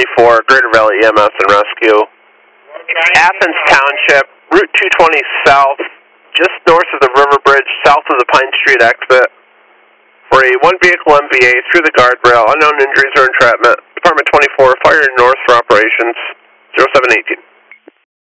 24, Greater Valley EMS and Rescue. Athens Township, Route 220 South, just north of the River Bridge, south of the Pine Street exit. For a one-vehicle MVA through the guardrail, unknown injuries or entrapment. Department 24, fire north for operations, 0718.